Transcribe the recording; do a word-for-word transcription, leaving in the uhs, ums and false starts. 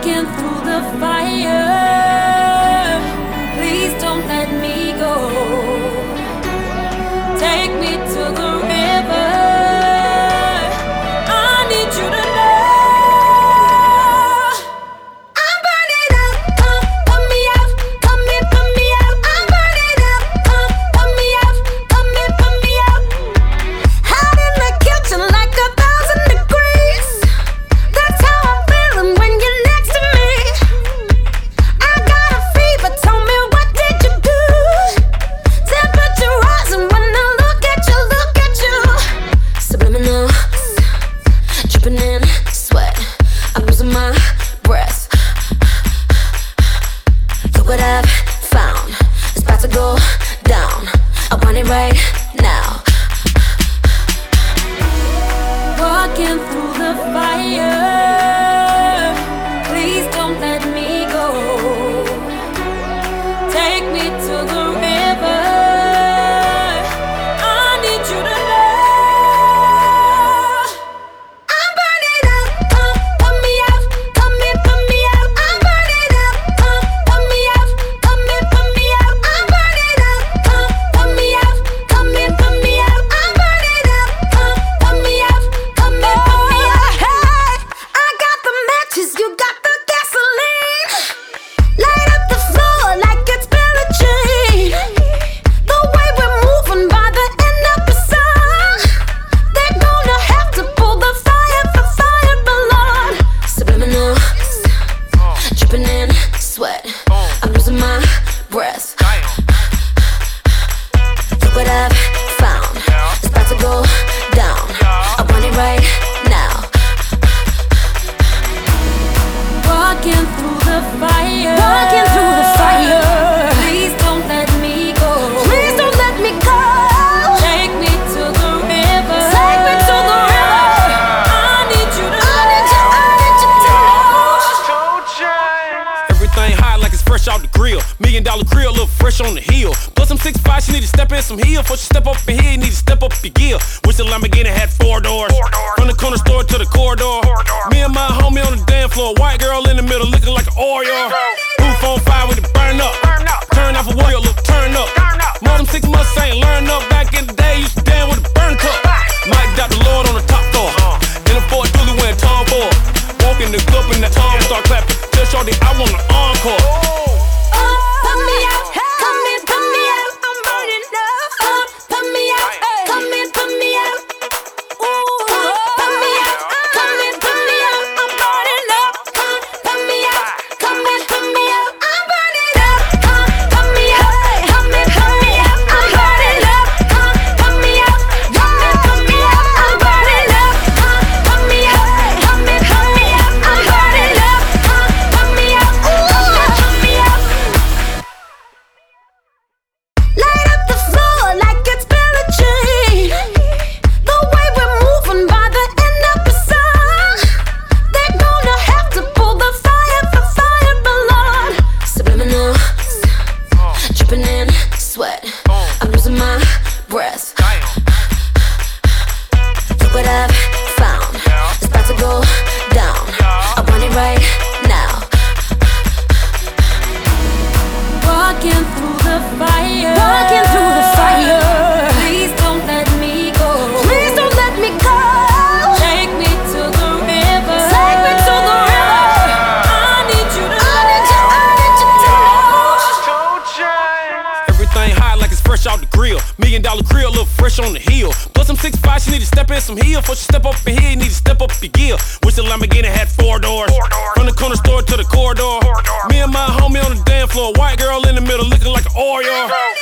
Walking through the fire, please don't let me go. Take me to the river, I need you to know I'm burning up, come, put me out, come and put me out. I'm burning up, come, put me out, come and put me out. Hot in the kitchen like a thousand degrees. That's how I'm feeling when you're next to me. I got a fever, tell me what did you do? Temperature rising when I look at you, look at you. Subliminal, dripping in sweat, I'm losing my breath. Look what I've found, it's about to go down. I want it right now. Walking through the fire, please don't let me go. Take me to the river, I need you to know I'm burning up, come, put me out, come and put me out. I'm burning up, come, put me out, come and put me out. I'm burning up, come, put me out, come and put me out. I'm burning up, come, put me out, come and put me out. Hey, I got the matches, you got the gasoline. Light up the floor like it's Billie Jean. The way we're moving by the end of the song, they're gonna have to pull the fire for fire belong. Subliminal, dripping in sweat, I'm losing my breath. Look what I've found, it's about to go down. I want it right now. Walking through the fire, walking through the fire. Please don't let me go. Please don't let me go. Take me to the river. Take me to the river. I need you to. I need you. I need you to know. Everything hot like it's fresh out the grill. Million dollar grill, look fresh on the hill. Plus I'm six five, she need to step in some heel. Before she step up in here, you need to step up your gear. Wish the Lamborghini had four doors. From the corner store to the corridor. Me and my homie on the dance floor. White girl in the middle looking like an Oreo. Roof on fire with it burn up. Turn off a warrior, look turn up. More than six months ain't learn up. Back in the day, used to dance with a burn cup. Mike got the Lord on the top floor. In a Ford Dually wearing Tom Ford. Walk in the club and the Tom start clapping. Tell Shorty I want an encore. Put me out, come and put me out. I'm burning up. Come, put me out, come and put me out. Ooh, put me out, come and put me out. I'm burning up. Come, put me out, come and put me out. I'm burning up. Come, put me out, come and put me out. I'm burning up. Come, put me out, come and put me out. I'm burning up. Come, put me out, come and put me out. I'm burning up. Come, put me out, come and put me out. Light up the floor like it's Billie Jean. The way we're moving by the end of the song, they're gonna have to pull the fire for fire belong. Subliminal, dripping in sweat, I'm losing my breath. Look what I've found, it's about to go down. I want it right now. Walking through the fire, walking through the fire. Please don't let me go. Please don't let me go. Take me to the river. Take me to the river. I need you to. I need you. I need you to know. Everything hot like it's fresh out the grill. Million dollar grill, look fresh on the hill. Plus I'm six five, she need to step in some heel. Before she step up in here, you need to step up your gear. Wish the Lamborghini had four doors. From the corner store to the corridor. Me and my homie on the dance floor. White girl in the middle looking like an Oreo.